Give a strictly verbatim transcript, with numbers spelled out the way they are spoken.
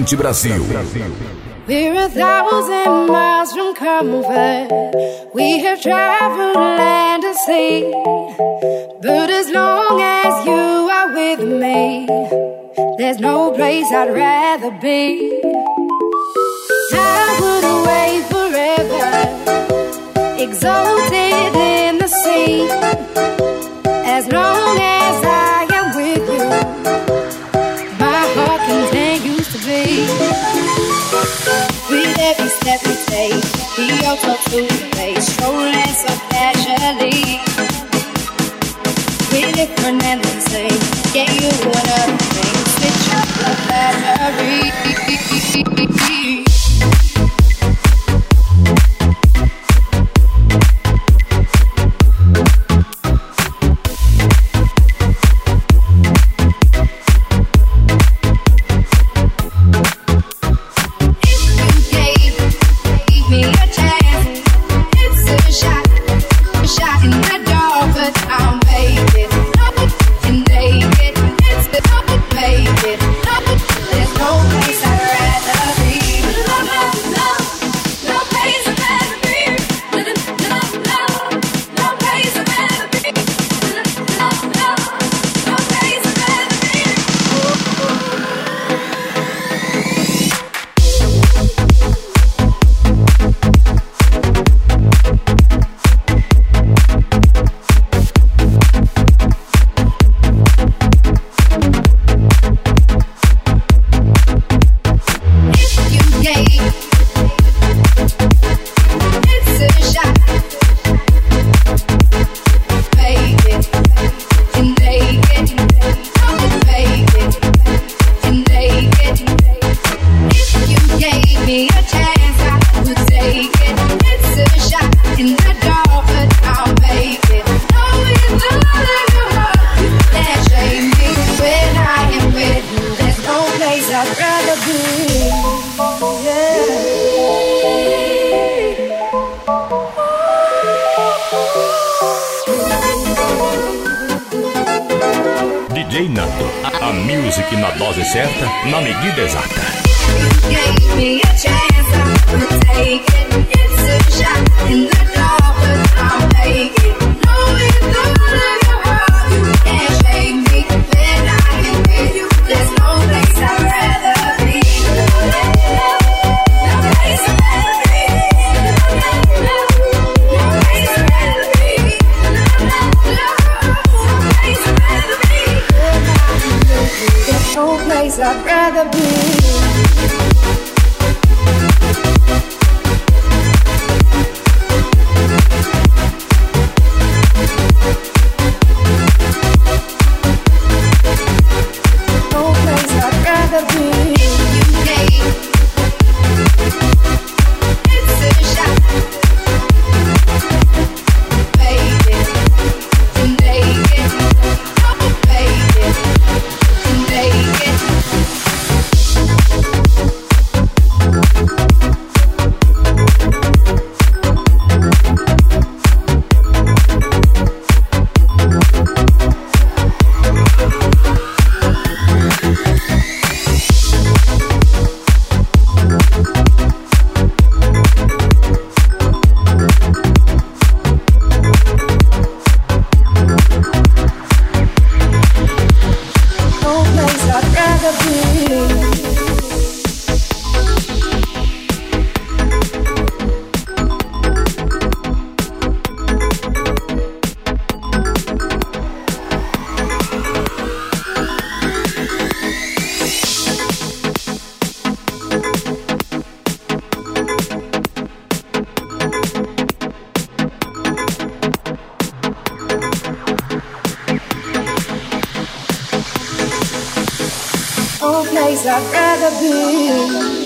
Radiante Brasil. We're a thousand miles from comfort. We have traveled land and sea. But as long as you are with me, there's no place I'd rather be. I would away forever, exalted in the sea. As long as I am with you, my heart continues to beat. With every step we take, we all talk to the place, strolling so casually. We're different and the same, get you another thing, switch up the battery. D J Nando, a music na dose certa, na medida exata. No place I'd rather be. No place I'd rather be.